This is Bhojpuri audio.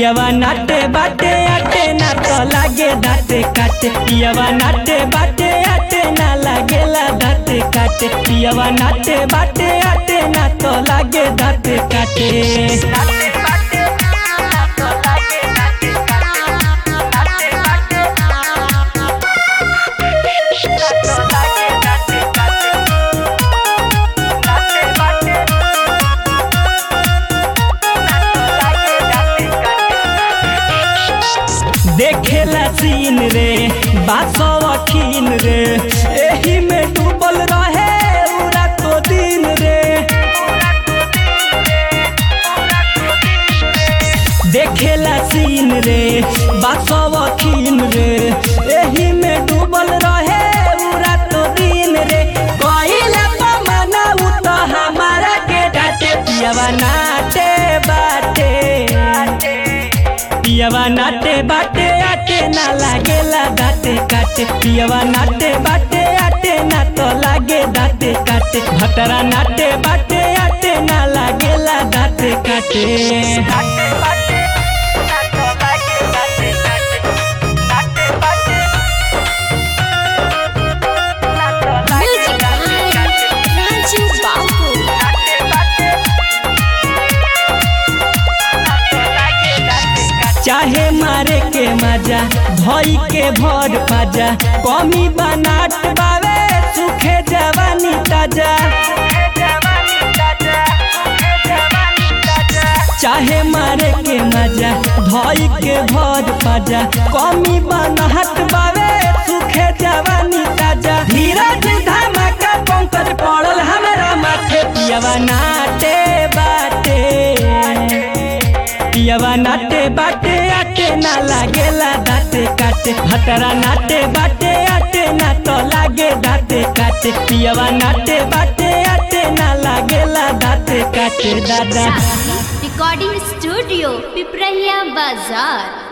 पियवा नाटे बाटे आटे ना तो लागे दाँते काटे। पियवा नाटे बाटे आटे ना लागेला दाँते काटे। पियवा नाटे बाटे आटे ना तो लागे दाँते काटे। देखेला सीन रे बासवखीन रे, एही में डूबल रहे पूरा तो दिन रे। देखेला सीन रे बासवखीन रे, एही में डूबल रहे पूरा तो दिन रे। कइला तो मनाऊ तो हमारा के डाटे। पियवा नाटे बाटे, पियवा नाटे बाटे आटे ना लागेला दाँते काटे। पियवा नाटे बाटे आटे ना तो लागे दाँते काटे। भटरा नाटे बाटे आटे ना लागेला दाँते काटे। चाहे मारे के मजा भई के भर पाजा, कमी बनाट बावे सुखे जवानी ताजा। चाहे मारे के मजा भई के भर पाजा, कमी बनाट बावे सुखे जवानी ताजा। धीरज धमाका पंकज पड़ल हमरा माथे। पियवा नाटे बाटे, पियवा नाटे बाटे आटे ना लागेला दाँते काटे। भटरा नाटे बाटे आटे ना तो लागे दाँते काटे। पियवा नाटे बाटे आटे ना लागेला दाँते काटे। दादा रिकॉर्डिंग स्टूडियो पिपरहिया बाजार।